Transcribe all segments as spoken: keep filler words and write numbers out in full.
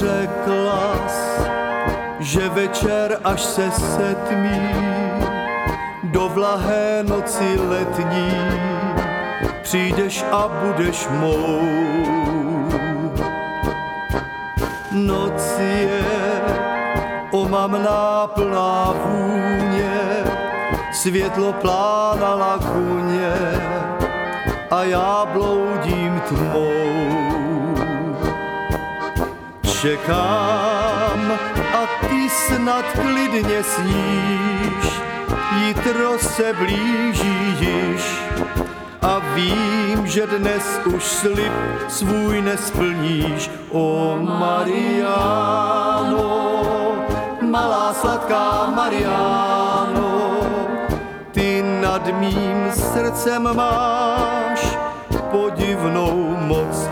Řeklas, že večer, až se setmí, do vlahé noci letní, přijdeš a budeš mou. Noc je omamná plná vůně, světlo plána laguně a já bloudím tmou. Čekám a ty snad klidně sníš, jitro se blíží již a vím, že dnes už slib svůj nesplníš. O Mariáno, malá sladká Mariáno, ty nad mým srdcem máš podivnou moc.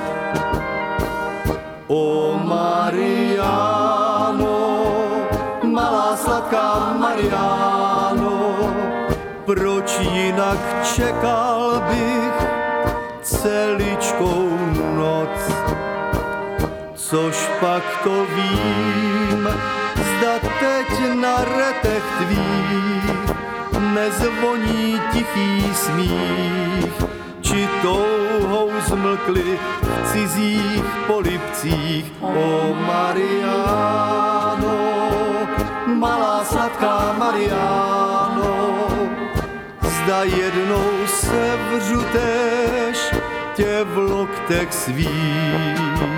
O Mariáno, malá sladká Mariáno, proč jinak čekal bych celičkou noc? Což pak to vím, zda teď na retech tvých nezvoní tichý smích, či touhou zmlkli v cizích polibcích. O Mariáno, malá sladká Mariáno, zda jednou se vřuteš tě v loktech svých.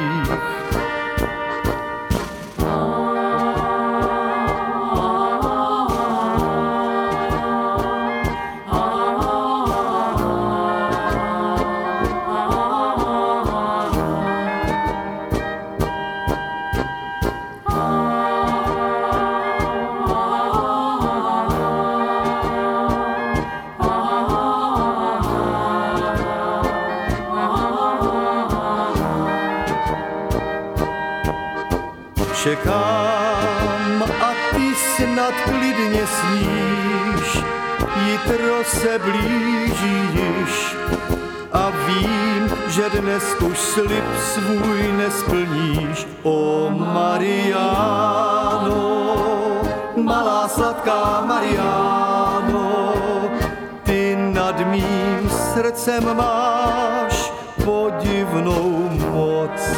Čekám a ty snad klidně sníš, jitro se blíží již a vím, že dnes už slib svůj nesplníš. O Mariáno, malá sladká Mariáno, ty nad mým srdcem máš podivnou moc.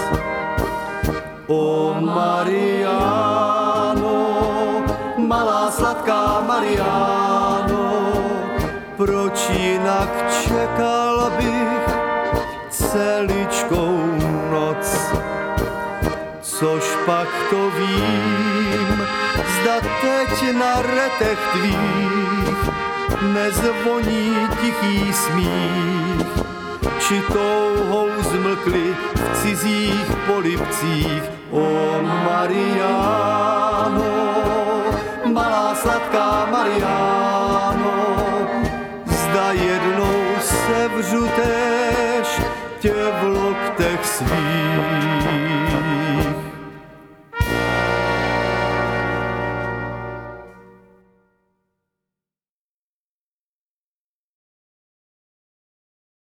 O Mariáno, malá sladká Mariáno, proč jinak čekal bych celičkou noc? Což pak to vím, zda teď na retech tvých nezvoní tichý smích, či touhou zmlkli v cizích polibcích. O Mariáno, malá sladká Mariáno, zda jednou se vřuteš tě v